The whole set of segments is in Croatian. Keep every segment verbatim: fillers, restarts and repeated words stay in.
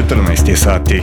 četrnaest je sati.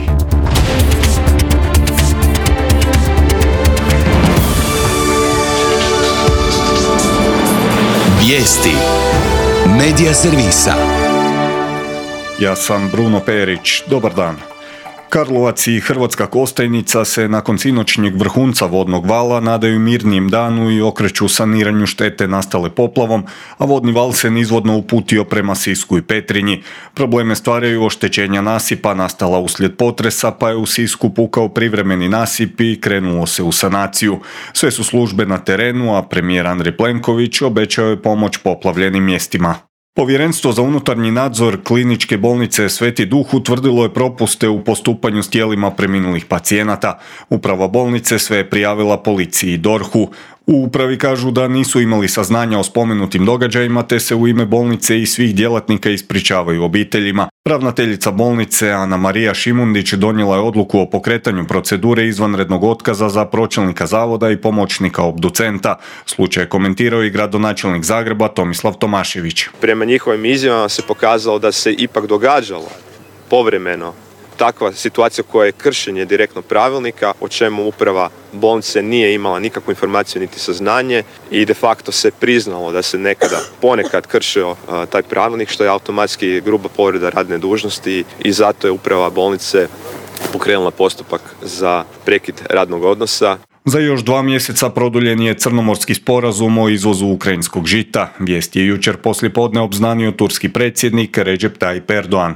Vijesti Medija servisa. Ja sam Bruno Perić. Dobar dan. Karlovac i Hrvatska Kostajnica se nakon sinoćnjeg vrhunca vodnog vala nadaju mirnijem danu i okreću saniranju štete nastale poplavom, a vodni val se nizvodno uputio prema Sisku i Petrinji. Probleme stvaraju oštećenja nasipa nastala uslijed potresa, pa je u Sisku pukao privremeni nasip i krenulo se u sanaciju. Sve su službe na terenu, a premijer Andrej Plenković obećao je pomoć poplavljenim mjestima. Povjerenstvo za unutarnji nadzor Kliničke bolnice Sveti Duh utvrdilo je propuste u postupanju s tijelima preminulih pacijenata. Uprava bolnice sve je prijavila policiji i dorhu. U upravi kažu da nisu imali saznanja o spomenutim događajima, te se u ime bolnice i svih djelatnika ispričavaju obiteljima. Ravnateljica bolnice Ana Marija Šimundić donijela je odluku o pokretanju procedure izvanrednog otkaza za pročelnika zavoda i pomoćnika obducenta. Slučaj je komentirao i gradonačelnik Zagreba Tomislav Tomašević. Prema njihovim izjavama se pokazalo da se ipak događalo povremeno takva situacija koja je kršenje direktno pravilnika, o čemu uprava bolnice nije imala nikakvu informaciju niti saznanje i de facto se priznalo da se nekada ponekad kršio uh, taj pravilnik, što je automatski gruba povreda radne dužnosti i zato je uprava bolnice pokrenula postupak za prekid radnog odnosa. Za još dva mjeseca produljen je crnomorski sporazum o izvozu ukrajinskog žita. Vijest je jučer poslijepodne obznanio turski predsjednik Recep Tayyip Erdogan.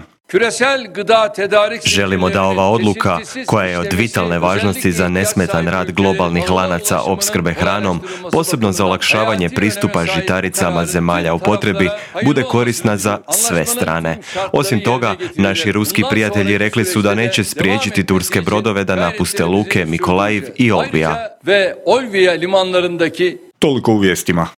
Želimo da ova odluka, koja je od vitalne važnosti za nesmetan rad globalnih lanaca opskrbe hranom, posebno za olakšavanje pristupa žitaricama zemalja u potrebi, bude korisna za sve strane. Osim toga, naši ruski prijatelji rekli su da neće spriječiti turske brodove da napuste luke Mikolajiv i Olbija. Toliko u vijestima.